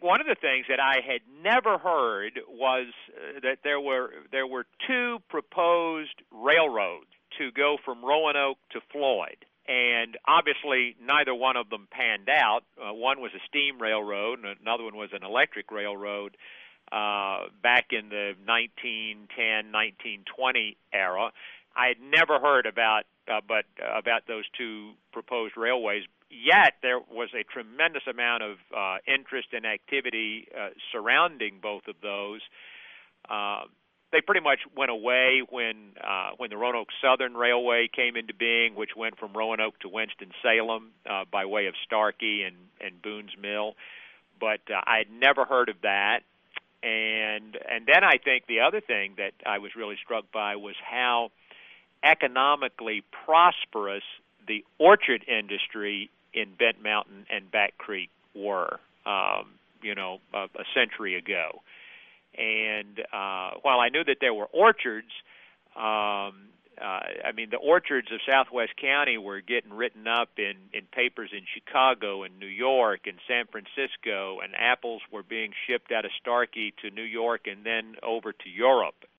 one of the things that I had never heard was that there were two proposed railroads to go from Roanoke to Floyd. And obviously, neither one of them panned out. One was a steam railroad, and another one was an electric railroad back in the 1910, 1920 era. I had never heard about those two proposed railways. Yet there was a tremendous amount of interest and activity surrounding both of those. They pretty much went away when the Roanoke Southern Railway came into being, which went from Roanoke to Winston-Salem by way of Starkey and Boone's Mill. But I had never heard of that. And then I think the other thing that I was really struck by was how economically prosperous the orchard industry in Bent Mountain and Back Creek were, a century ago. And while I knew that there were orchards, the orchards of Southwest County were getting written up in papers in Chicago and New York and San Francisco, and apples were being shipped out of Starkey to New York and then over to Europe.